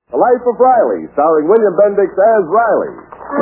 The Life of Riley, starring William Bendix as Riley.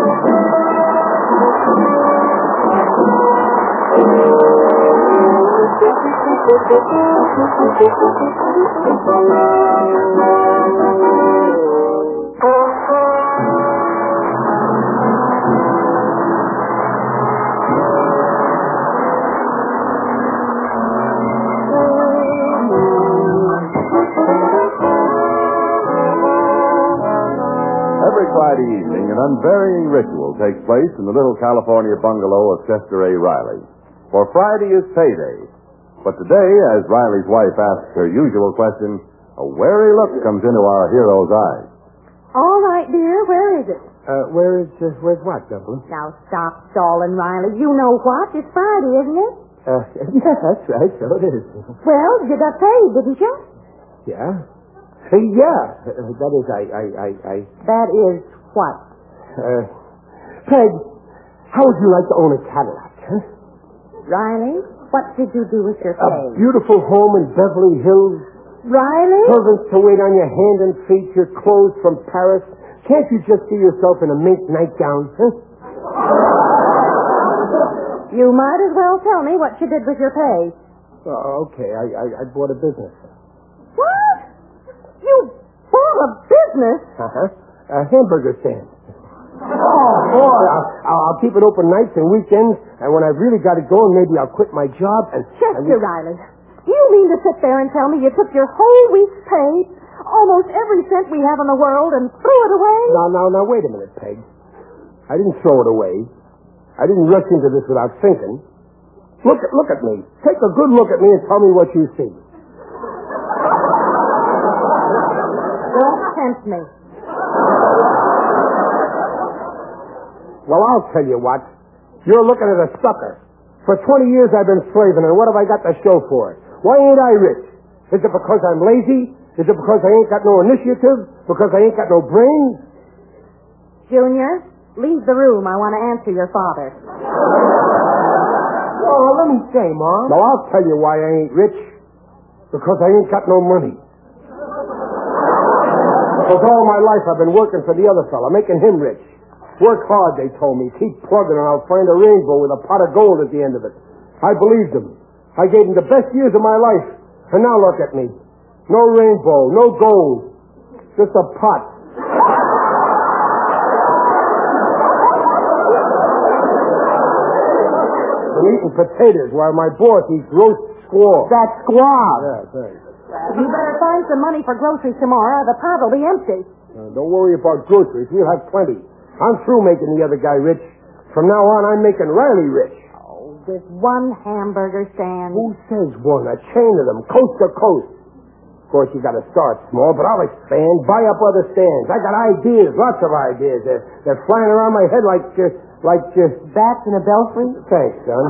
Every Friday evening, an unvarying ritual takes place in the little California bungalow of Chester A. Riley. For Friday is payday. But today, as Riley's wife asks her usual question, a wary look comes into our hero's eyes. All right, dear, where is it? Where's what, Dublin? Now stop stalling, Riley. You know what? It's Friday, isn't it? Yeah, that's right, so it is. Well, you got paid, didn't you? Yeah? Yeah. That is, I... That is what? Peg, how would you like to own a Cadillac, huh? Riley, what did you do with your pay? A beautiful home in Beverly Hills. Riley? Servants to wait on your hand and feet, your clothes from Paris. Can't you just see yourself in a mink nightgown, huh? You might as well tell me what you did with your pay. Okay, I bought a business. What? You bought a business? A hamburger stand. Oh, boy. I'll keep it open nights and weekends, and when I've really got it going, maybe I'll quit my job and... Chester Riley, do you mean to sit there and tell me you took your whole week's pay, almost every cent we have in the world, and threw it away? Now, wait a minute, Peg. I didn't throw it away. I didn't rush into this without thinking. Look at me. Take a good look at me and tell me what you see. Don't tempt me. Well, I'll tell you what. You're looking at a sucker. For 20 years I've been slaving, and what have I got to show for it? Why ain't I rich? Is it because I'm lazy? Is it because I ain't got no initiative? Because I ain't got no brains? Junior, leave the room. I want to answer your father. Oh, let me say, Mom. Now, I'll tell you why I ain't rich. Because I ain't got no money. Because all my life I've been working for the other fella, making him rich. Work hard, they told me. Keep plugging and I'll find a rainbow with a pot of gold at the end of it. I believed them. I gave them the best years of my life. And now look at me. No rainbow, no gold. Just a pot. I'm eating potatoes while my boss eats roast squaw. That's squab. Yeah, thanks. You better find some money for groceries tomorrow. The pot will be empty. Don't worry about groceries. We'll have plenty. I'm through making the other guy rich. From now on, I'm making Riley rich. Oh, this one hamburger stand. Who says one? A chain of them, coast to coast. Of course, you got to start small, but I'll expand, buy up other stands. I got ideas, lots of ideas. They're flying around my head like bats in a belfry. Thanks, son.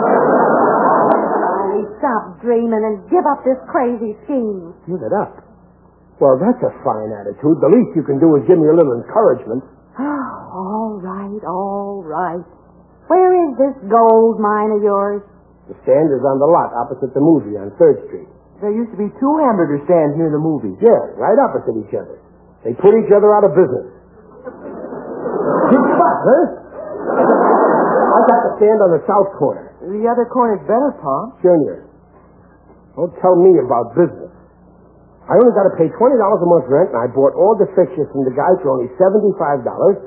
Riley, stop dreaming and give up this crazy scheme. Give it up? Well, that's a fine attitude. The least you can do is give me a little encouragement. All right. Where is this gold mine of yours? The stand is on the lot opposite the movie on 3rd Street. There used to be 2 hamburger stands near the movie. Yeah, right opposite each other. They put each other out of business. Good spot, huh? I got the stand on the south corner. The other corner's better, Tom. Junior, don't tell me about business. I only got to pay $20 a month rent, and I bought all the fixtures from the guy for only $75. 75?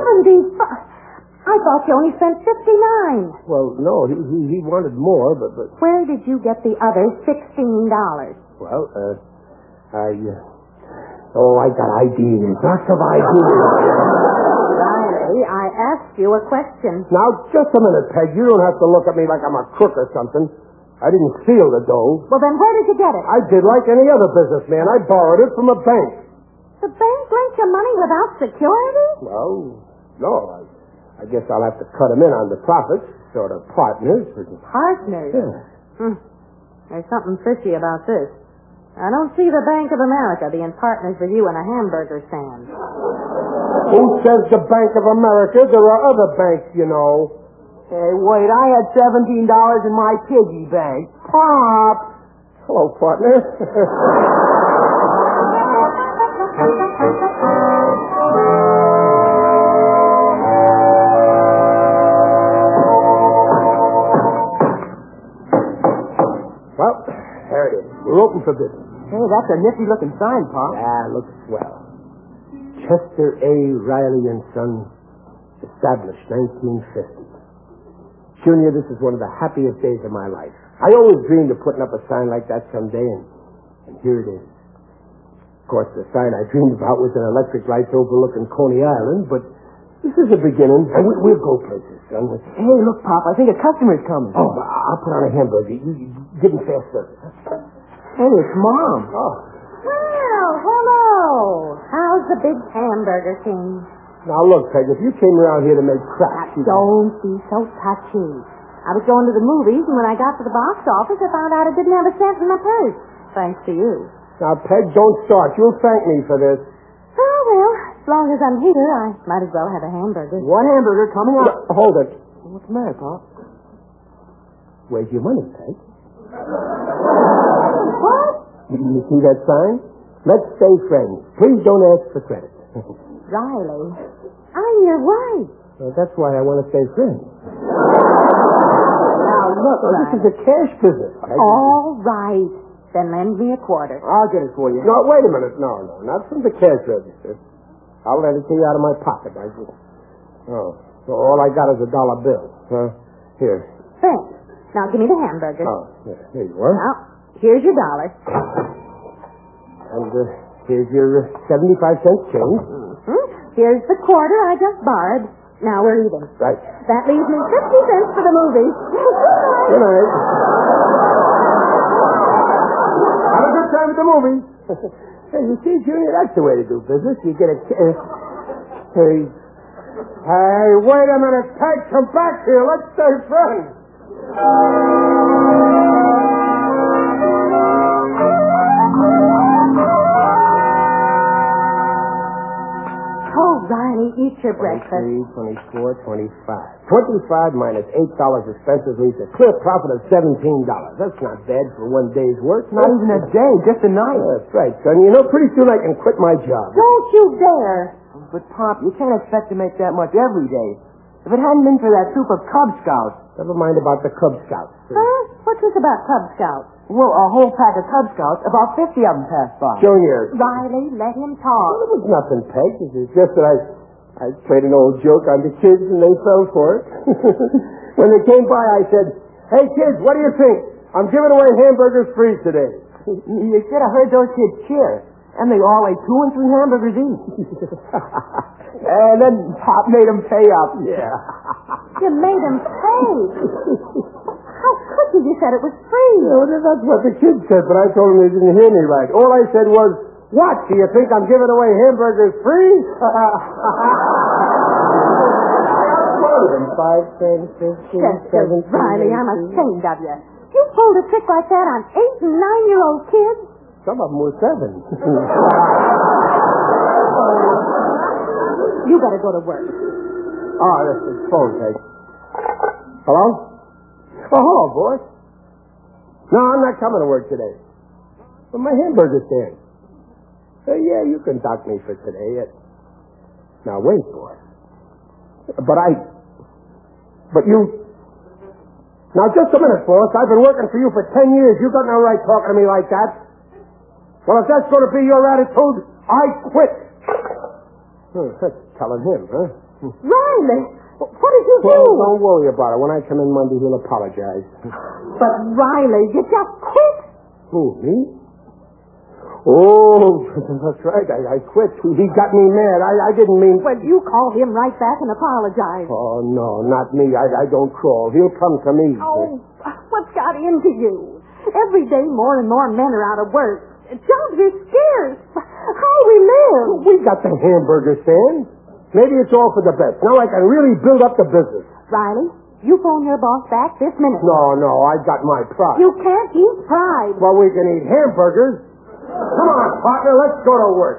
I thought you only spent $59. Well, no, he wanted more, but... Where did you get the other $16? Well, I got ideas. Lots of ideas. Riley, I asked you a question. Now, just a minute, Peg. You don't have to look at me like I'm a crook or something. I didn't steal the dough. Well, then where did you get it? I did like any other businessman. I borrowed it from a bank. The bank lent you money without security? Well, no. I guess I'll have to cut him in on the profits. Sort of partners. Partners? Yeah. There's something fishy about this. I don't see the Bank of America being partners with you in a hamburger stand. Who says the Bank of America? There are other banks, you know. Hey, wait, I had $17 in my piggy bank. Pop! Hello, partner. for business. Hey, that's a nifty-looking sign, Pop. Ah, looks swell. Chester A. Riley and Son, established 1950. Junior, this is one of the happiest days of my life. I always dreamed of putting up a sign like that someday, and here it is. Of course, the sign I dreamed about was an electric lights overlooking Coney Island, but this is a beginning, and we'll go places, son. Hey, look, Pop, I think a customer's coming. Oh, I'll put on a hamburger. You give him fast service. Hey, it's Mom. Oh. Well, hello. How's the big hamburger king? Now, look, Peg, if you came around here to make cracks... Don't be so touchy. I was going to the movies, and when I got to the box office, I found out I didn't have a cent in my purse. Thanks to you. Now, Peg, don't start. You'll thank me for this. Oh, well, as long as I'm here, I might as well have a hamburger. One hamburger coming up. Hold it. What's the matter, Pop? Where's your money, Peg? What? You see that sign? Let's stay friends. Please don't ask for credit. Riley, I'm your wife. Well, that's why I want to stay friends. Now, look, This is a cash business, Peg. All right. Then lend me a quarter. I'll get it for you. No, wait a minute. No, not from the cash register. I'll let it to you out of my pocket. Oh, so all I got is a $1 bill. Here. Thanks. Now, give me the hamburger. Oh, yeah, here you are. Now, here's your $1. And here's your 75-cent change. Mm-hmm. Here's the quarter I just borrowed. Now we're even. Right. That leaves me 50 cents for the movie. Good night. Have a good time at the movie. Hey, you see, Junior, that's the way to do business. You get a... Hey, wait a minute. Peg, come back here. Let's stay friends. Oh, Riley, eat your breakfast. 23, 24, 25. 25 minus $8 expenses leaves a clear profit of $17. That's not bad for one day's work. Not even a day, just a night. That's right, son. You know, pretty soon I can quit my job. Don't you dare. But, Pop, you can't expect to make that much every day. If it hadn't been for that troop of Cub Scouts... Never mind about the Cub Scouts. Huh? What's this about Cub Scouts? Well, a whole pack of Cub Scouts, about 50 of them passed by. Junior. Riley, let him Well, talk. it was nothing, Peg. It's just that I played an old joke on the kids and they fell for it. When they came by, I said, "Hey, kids, what do you think? I'm giving away hamburgers free today." You should have heard those kids cheer. And they all ate 2 and 3 hamburgers each. And then Pop made them pay up. Yeah. You made him pay. How could you? You said it was free. Well, that's what the kids said, but I told them they didn't hear me right. All I said was, "What? Do you think I'm giving away hamburgers free?" 5, 10, 15, Chester 17, Riley, I'm ashamed of you. You pulled a trick like that on 8 and 9-year-old kids? Some of them were 7. You better go to work. Oh, that's the phone, Peg. Hello? Oh, hello, boy. No, I'm not coming to work today. But my hamburger stand. Yeah, you can dock me for today. Now, wait, boy. But you... Now, just a minute, boss. I've been working for you for 10 years. You got no right talking to me like that. Well, if that's going to be your attitude, I quit. That's telling him, huh? Riley, what did you do? Well, don't worry about it. When I come in Monday, he'll apologize. But, Riley, you just quit. Who, me? Oh, that's right. I quit. He got me mad. I didn't mean... Well, you called him right back and apologized. Oh, no, not me. I don't crawl. He'll come to me. Oh, what's got into you? Every day more and more men are out of work. Jobs are scarce. How we live? We got the hamburger stand. Maybe it's all for the best. Now I can really build up the business. Riley, you phone your boss back this minute. No, I've got my pride. You can't eat pride. Well, we can eat hamburgers. Come on, partner, let's go to work.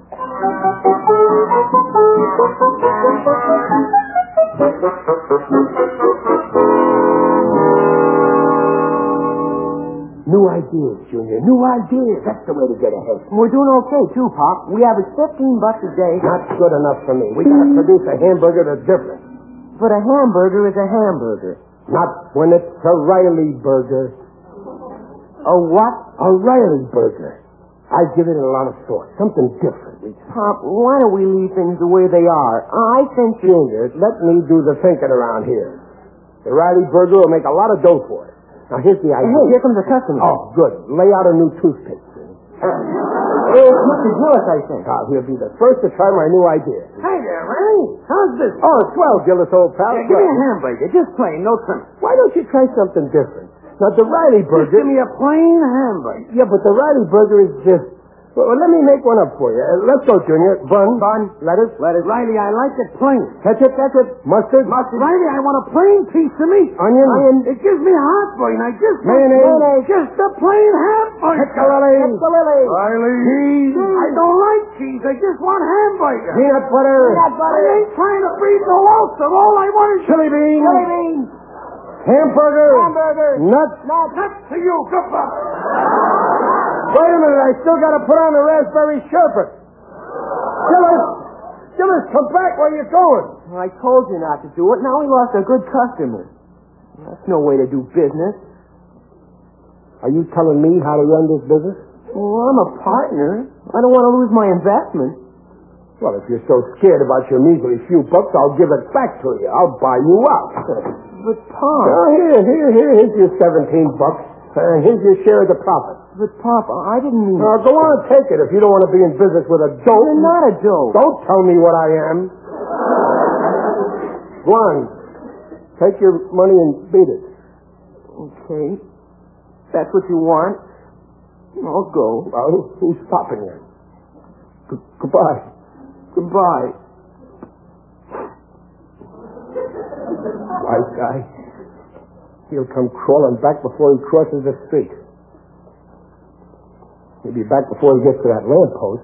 New ideas, Junior. New ideas. That's the way to get ahead. We're doing okay, too, Pop. We average $15 a day. Not good enough for me. We gotta produce a hamburger that's different. But a hamburger is a hamburger. Not when it's a Riley burger. A what? A Riley burger. I give it a lot of thought. Something different. Pop, why don't we leave things the way they are? I think Junior, let me do the thinking around here. The Riley burger will make a lot of dough for us. Now, here's the idea. Hey, here comes the customer. Oh, good. Lay out a new toothpick. Mr. Gillis, I think. He'll be the first to try my new idea. Hi there, Ray. How's this? Oh, swell, Gillis, old pal. Give me a hamburger, just plain, no trim. Why don't you try something different? Now, the Riley burger... Just give me a plain hamburger. Yeah, but the Riley burger is just... Well, let me make one up for you. Let's go, Junior. Bun, lettuce. Riley, I like it plain. Ketchup, mustard. Riley, I want a plain piece of meat. Onion. It gives me heartburn. I just... Mayonnaise. Just a plain hamburger. Piccalilli. Riley. Cheese. I don't like cheese. I just want hamburger. Peanut butter. I ain't trying to breathe no ulcer. All I want is... Chili beans. Hamburger. Nuts. Nuts to you. Goodbye. Wait a minute, I still got to put on the raspberry sherbet. Gillis, come back. Where you going? I told you not to do it. Now we lost a good customer. That's no way to do business. Are you telling me how to run this business? Well, I'm a partner. I don't want to lose my investment. Well, if you're so scared about your measly few bucks, I'll give it back to you. I'll buy you out. But, Pop... Oh, here's your $17. Here's your share of the profit. But, Pop, I didn't mean... Go on, take it if you don't want to be in business with a dope. You're not a dope. Don't tell me what I am. Go on. Take your money and beat it. Okay. That's what you want. I'll go. Well, who's stopping you? Goodbye. Goodbye. White guy. He'll come crawling back before he crosses the street. He'll be back before he gets to that lamppost.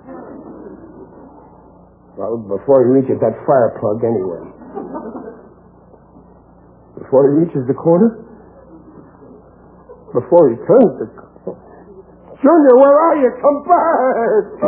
Well, before he reaches that fire plug, anyway. Before he reaches the corner. Before he turns the corner. Junior, where are you? Come back!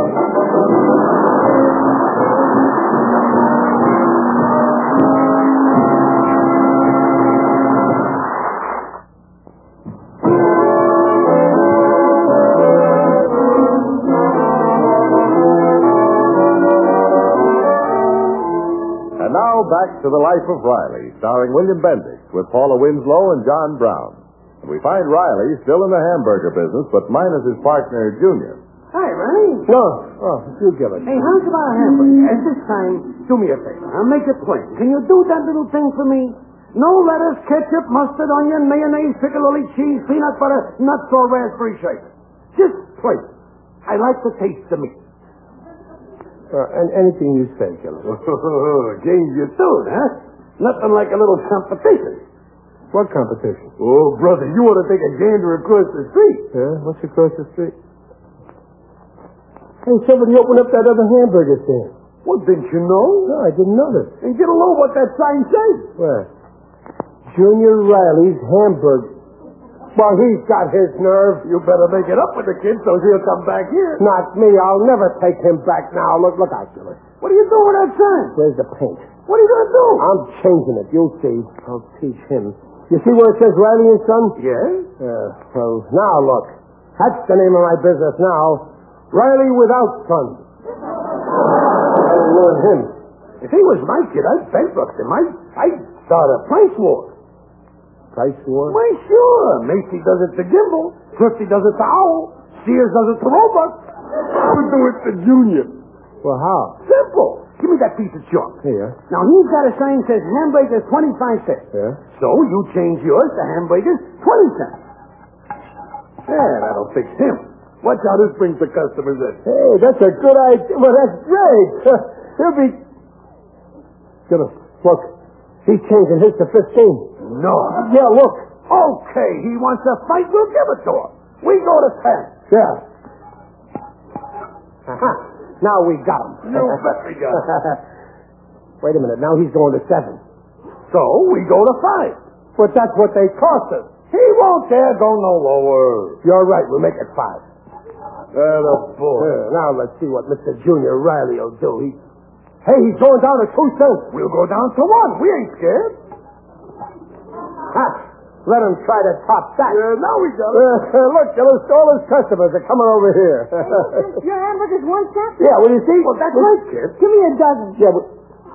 Back to the Life of Riley, starring William Bendix, with Paula Winslow and John Brown. And we find Riley still in the hamburger business, but minus his partner, Junior. Hi, Riley. No. Oh, you give it. Hey, how's about a hamburger? And this time, do me a favor. I'll make it plain. Can you do that little thing for me? No lettuce, ketchup, mustard, onion, mayonnaise, piccalilli, cheese, peanut butter, nuts, or raspberry sherbet. Just plain. I like the taste of meat. And anything you say, Gillis. Change your tune, huh? Nothing like a little competition. What competition? Oh, brother, you ought to take a gander across the street. Yeah? What's across the street? Hey, somebody opened up that other hamburger stand. Well, didn't you know? No, I didn't notice. And get along what that sign says. Where? Junior Riley's hamburger. Well, he's got his nerve. You better make it up with the kid so he'll come back here. Not me. I'll never take him back now. Look out, Gillis. What are you doing with that sign? Where's the paint? What are you going to do? I'm changing it. You'll see. I'll teach him. You see where it says Riley and Son? Yes? Well, now look. That's the name of my business now. Riley without Son. I'll learn him. If he was my kid, I'd bankrupt him. I'd start a price war. Price war? Why, sure. Macy does it to Gimbal. Thrifty does it to Owl. Sears does it to Roebuck. I would do it to Junior. Well, how? Simple. Give me that piece of chalk. Here. Now, he's got a sign that says hamburgers 25 cents. Yeah? So you change yours to hamburgers 20 cents. Yeah, that'll fix him. Watch how this brings the customers in. Hey, that's a good idea. Well, that's great. He'll be... Gillis, look. He's changing his to 15. No. Yeah, look. Okay, he wants a fight, we'll give it to him. We go to 10. Yeah. Uh-huh. Now we got him. You bet we got him. Wait a minute. Now he's going to 7. So we go to 5. But that's what they cost us. He won't dare go no lower. You're right. We'll make it 5. Boy. Now let's see what Mr. Junior Riley will do. Hey, he's going down to 2 cents. We'll go down to 1. We ain't scared. Let him try to top that. Now we got it. Look, Gillis, all his customers are coming over here. Your hamburger's 1 cent? Yeah, well, you see? Well, that's right, kid. Give me a dozen. Yeah, but...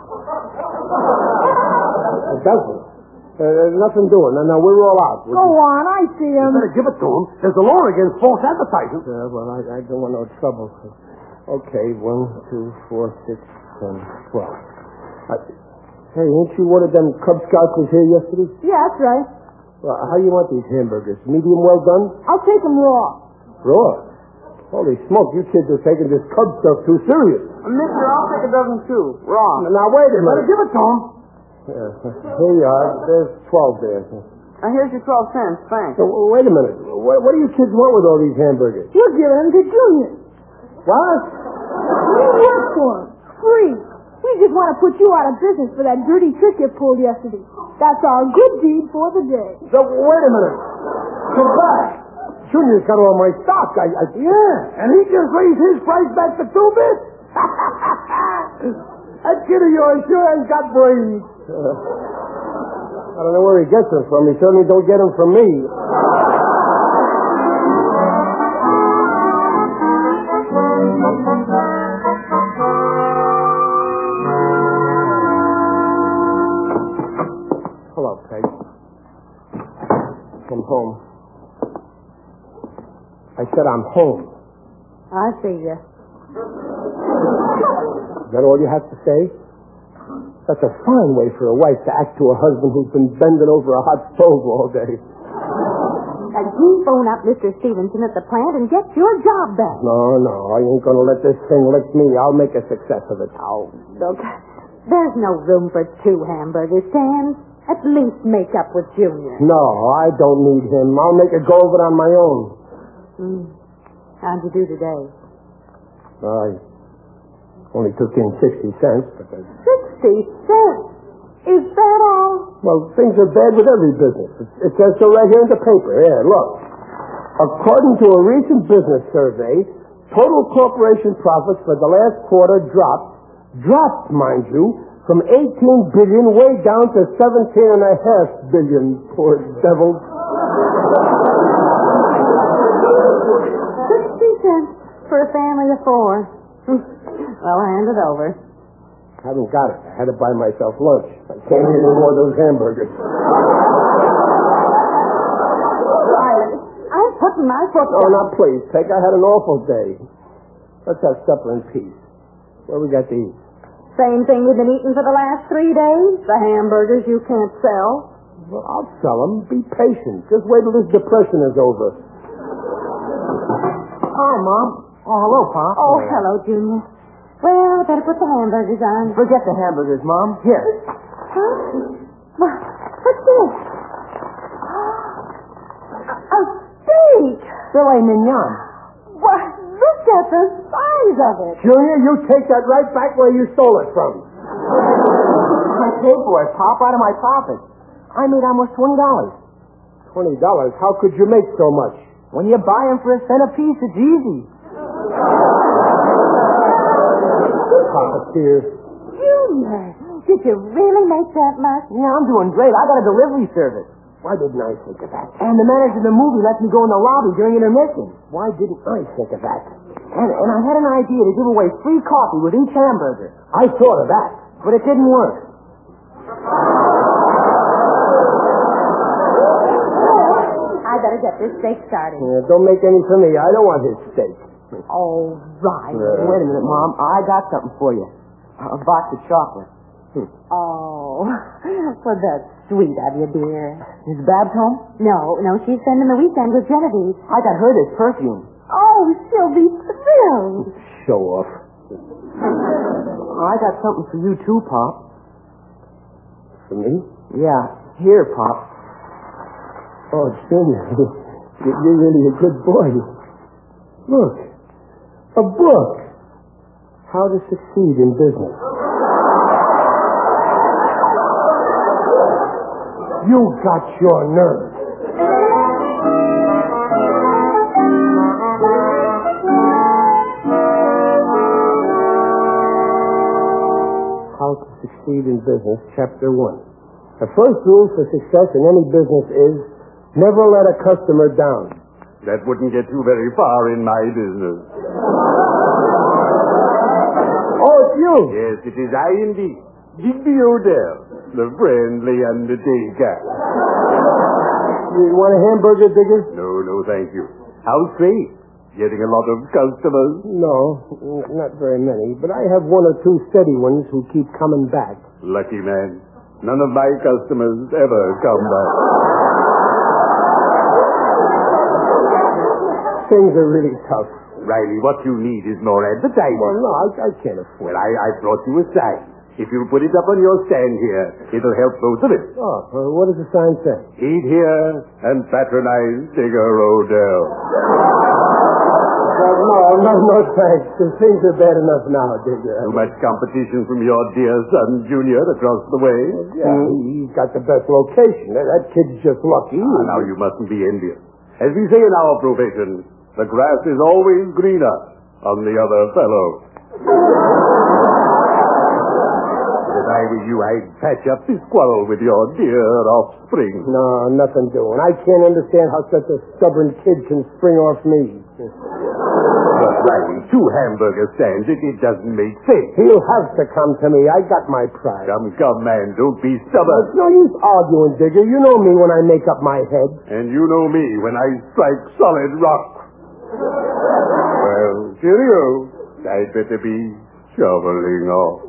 A dozen. Nothing doing. Now, we're all out. Go on, I see You him. better give it to him. There's a law against false advertising. Yeah, well, I don't want no trouble. Okay, 1, 2, 4, 6, 10, 12. Hey, ain't you one of them Cub Scouts was here yesterday? Yeah, that's right. Well, how you want these hamburgers? Medium well done? I'll take them raw. Raw? Holy smoke, you kids are taking this Cub stuff too serious. Mister, I'll take a dozen too. Raw. Now, wait a Better minute. give it to him. Yeah, here you are. There's 12 there. Now, here's your 12 cents. Thanks. So, wait a minute. What do you kids want with all these hamburgers? You're giving them to Junior. What? We work for him. Free. We just want to put you out of business for that dirty trick you pulled yesterday. That's our good deed for the day. So, wait a minute. Come back. Junior's got all my stock. Yeah, and he just raised his price back to 2 bits. That kid of yours sure has got brains. I don't know where he gets them from. He certainly don't get them from me. Hello, Peg. I'm home. I said I'm home. I see you. Is that all you have to say? That's a fine way for a wife to act to a husband who's been bending over a hot stove all day. And you phone up Mr. Stevenson at the plant and get your job back. No, I ain't gonna let this thing lick me. I'll make a success of it. Oh, look, there's no room for 2 hamburgers, Stan. At least make up with Junior. No, I don't need him. I'll make a go of it on my own. How'd you do today? I only took in 60 cents, but 60 cents? Is that all? well, things are bad with every business. It says so right here in the paper. Here, look. According to a recent business survey, total corporation profits for the last quarter dropped, mind you, from 18 billion way down to 17.5 billion. Poor devils. 60 cents for a family of 4. Well, hand it over. Haven't got it. I had to buy myself lunch. I can't eat any more of those hamburgers. Riley, I'm putting my foot Oh, down. now please, Peg. I had an awful day. Let's have supper in peace. What we got to eat? Same thing you've been eating for the last 3 days. The hamburgers you can't sell. Well, I'll sell them. Be patient. Just wait till this depression is over. Hi, Mom. Oh, hello, Pop. Oh, hello, Junior. Well, better put the hamburgers on. Forget the hamburgers, Mom. Here. Huh? What's this? A steak! Filet mignon. Why, look at the size of it. Junior, you take that right back where you stole it from. I paid for it, Pop, out of my profit. I made almost $20. $20? How could you make so much? When you buy them for a cent apiece, it's easy. Papa, dear. Junior, did you really make that much? Yeah, I'm doing great. I got a delivery service. Why didn't I think of that? And the manager of the movie lets me go in the lobby during intermission. Why didn't I think of that? And I had an idea to give away free coffee with each hamburger. I thought of that. But it didn't work. I better get this steak started. Yeah, don't make any for me. I don't want his steak. Oh, right. Wait a minute, Mom. I got something for you. A box of chocolate. Oh, well, that's sweet of you, dear. Is Babs home? No, she's spending the weekend with Genevieve. I got her this perfume. Oh, she'll be thrilled. Show off. I got something for you, too, Pop. For me? Yeah. Here, Pop. Oh, Junior, you're really a good boy. Look, a book. How to Succeed in Business. You got your nerve. How to Succeed in Business, Chapter 1. The first rule for success in any business is Never let a customer down. That wouldn't get you very far in my business. Oh, it's you. Yes, it is I indeed. Digby Odell, the friendly undertaker. You want a hamburger, Digger? No, thank you. How's trade? Getting a lot of customers? No, not very many. But I have one or two steady ones who keep coming back. Lucky man. None of my customers ever come back. Things are really tough. Riley, what you need is more advertising. Well, no, I can't afford Well, I brought you a sign. If you'll put it up on your stand here, it'll help both of us. Oh, what does the sign say? Eat here and patronize Digger Odell. No, thanks. Things are bad enough now, Digger. Too much competition from your dear son, Junior, across the way. Yeah, he's got the best location. That kid's just lucky. Now you mustn't be envious. As we say in our profession, the grass is always greener on the other fellow. If I were you, I'd patch up this quarrel with your dear offspring. No, nothing doing. I can't understand how such a stubborn kid can spring off me. But, Riley, 2 hamburger stands, it doesn't make sense. He'll have to come to me. I got my pride. Come, man, don't be stubborn. It's no use arguing, Digger. You know me when I make up my head. And you know me when I strike solid rock. Well, cheerio. I'd better be shoveling off.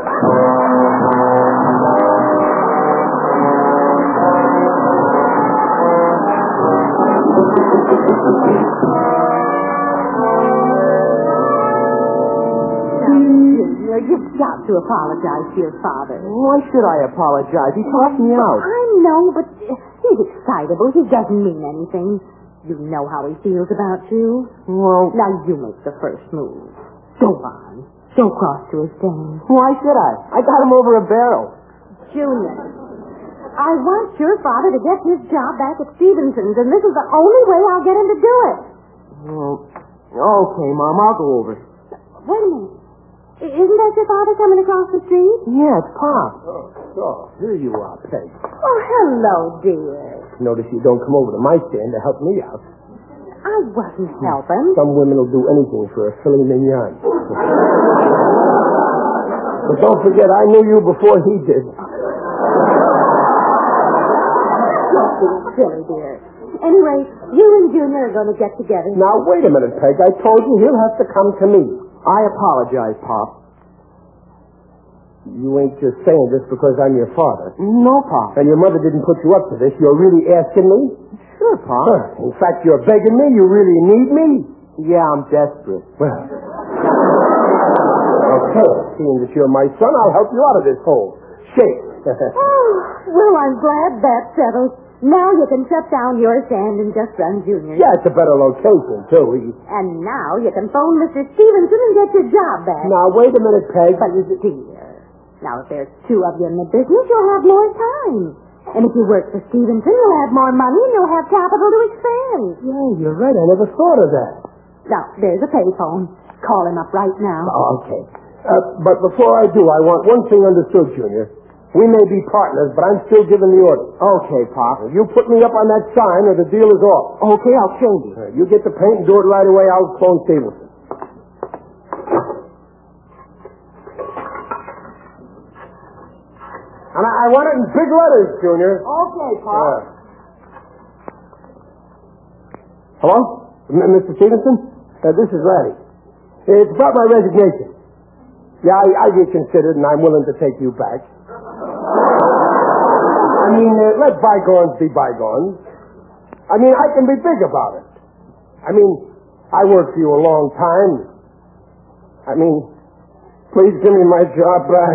You've got to apologize to your father. Why should I apologize? He tossed me out. I know, but he's excitable. He doesn't mean anything. You know how he feels about you. Well, Now you make the first move. Go on. Go across to his stand. why should I? I got him over a barrel. Junior, I want your father to get his job back at Stevenson's, and this is the only way I'll get him to do it. Well, okay, Mom, I'll go over. Wait a minute. Isn't that your father coming across the street? Yeah, it's Pop. Oh, here you are, Peg. Oh, hello, dear. Notice you don't come over to my stand to help me out. I wasn't helping. Some women will do anything for a filet mignon. But don't forget, I knew you before he did. Don't be silly, dear. Anyway, you and Junior are going to get together. Now, wait a minute, Peg. I told you he'll have to come to me. I apologize, Pop. You ain't just saying this because I'm your father. No, Pop. And your mother didn't put you up to this. You're really asking me? Sure, Pop. In fact, you're begging me. You really need me? Yeah, I'm desperate. Well, okay. Seeing that you're my son, I'll help you out of this hole. Shake. Well, I'm glad that's settled. Now you can shut down your stand and just run Junior. Yeah, it's a better location, too. And now you can phone Mr. Stevenson and get your job back. Now, wait a minute, Peg. But dear, now if there's 2 of you in the business, you'll have more time. And if you work for Stevenson, you'll have more money and you'll have capital to expand. Yeah, you're right. I never thought of that. Now, there's a payphone. Call him up right now. Oh, okay. But before I do, I want one thing understood, Junior. We may be partners, but I'm still giving the order. Okay, Pop. You put me up on that sign or the deal is off. Okay, I'll change it. You get the paint and do it right away. I'll phone Stevenson. And I want it in big letters, Junior. Okay, Pop. Hello? Mr. Stevenson? This is Laddie. It's about my resignation. Yeah, I get considered, and I'm willing to take you back. I mean, let bygones be bygones. I mean, I can be big about it. I mean, I worked for you a long time. I mean, please give me my job back.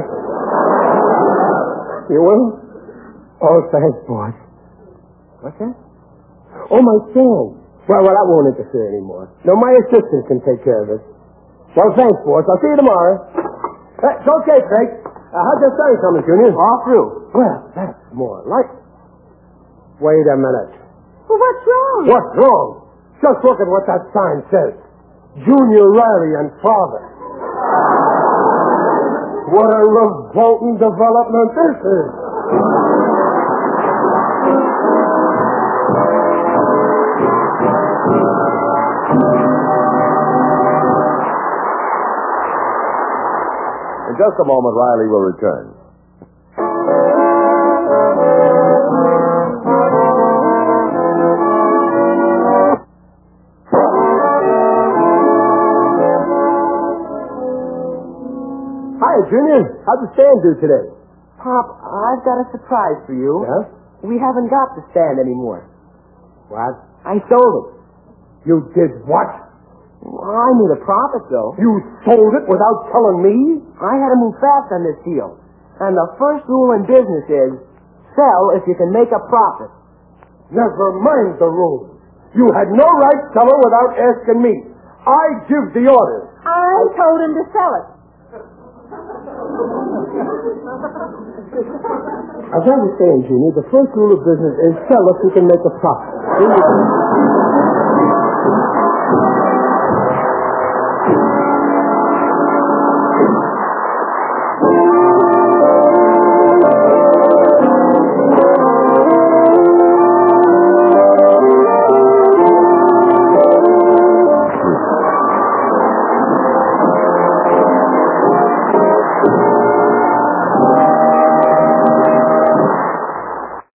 You will? Oh, thanks, boss. What's that? Oh, my stand. Well, that won't interfere anymore. No, my assistant can take care of it. Well, thanks, boss. I'll see you tomorrow. It's okay, Craig. How's your sign coming, Junior? All through. Well, that's more like it. Wait a minute. Well, what's wrong? What's wrong? Just look at what that sign says. Junior Riley and father. What a revolting development this is. In just a moment, Riley will return. Hi, Junior. How'd the stand do today? Pop, I've got a surprise for you. Yeah? We haven't got the stand anymore. What? I sold it. You did what? I made a profit, though. You sold it without telling me? I had to move fast on this deal. And the first rule in business is, sell if you can make a profit. Never mind the rules. You had no right to sell it without asking me. I give the orders. I told him to sell it. As I was saying, Junior, the first rule of business is sell if you can make a profit.